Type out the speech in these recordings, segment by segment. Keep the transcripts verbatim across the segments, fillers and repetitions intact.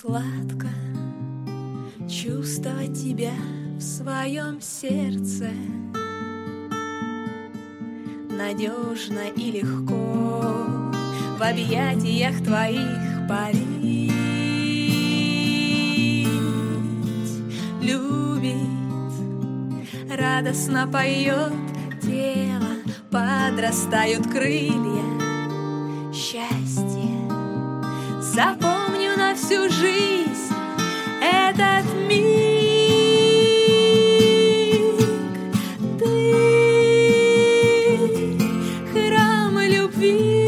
Сладко чувствовать тебя в своем сердце, надежно и легко в объятиях твоих парить, любит, радостно поет тело, подрастают крылья счастья. Запомню на всю жизнь этот миг. Ты — храм любви,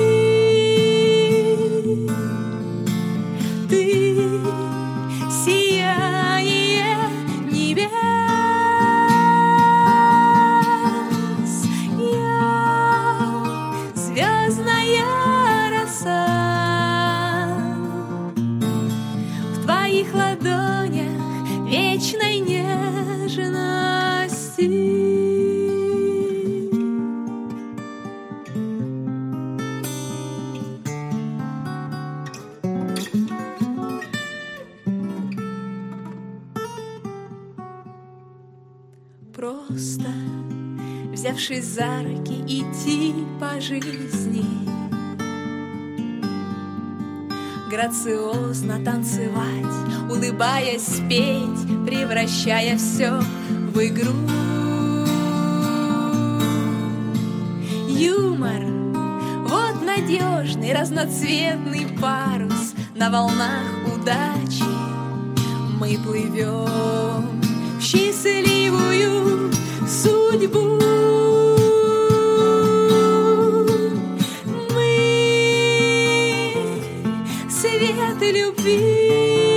ты — сияние небес. Я — звездная роса в твоих ладонях вечной нежности. Просто взявшись за руки идти по жизни, грациозно танцевать, улыбаясь петь, превращая все в игру. Юмор — вот надежный разноцветный парус, на волнах удачи мы плывем в счастливую судьбу. Свет любви,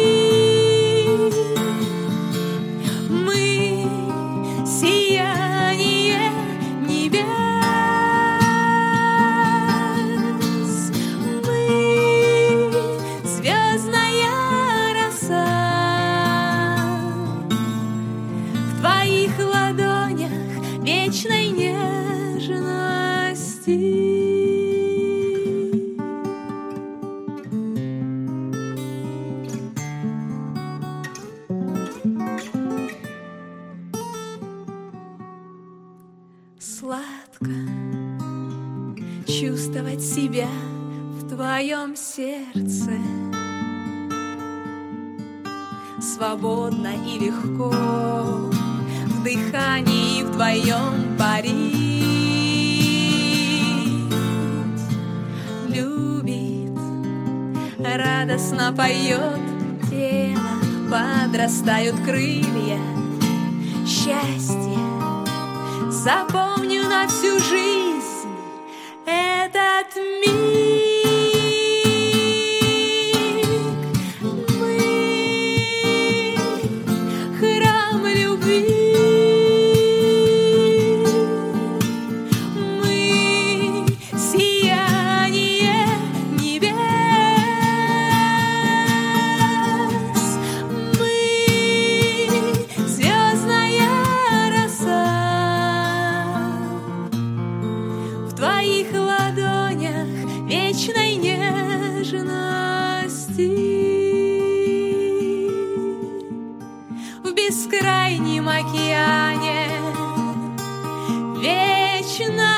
мы — сияние небес, мы — звездная роса в твоих ладонях вечной нежности. Сладко чувствовать себя в твоем сердце, свободно и легко в дыхании вдвоем парить, любит, радостно поет тело, подрастают крылья счастья. Запомню на всю жизнь этот миг. Мы — храм любви, мы — сияние небес, мы — звездная роса в твоих ладонях вечной нежности. В бескрайнем океане вечно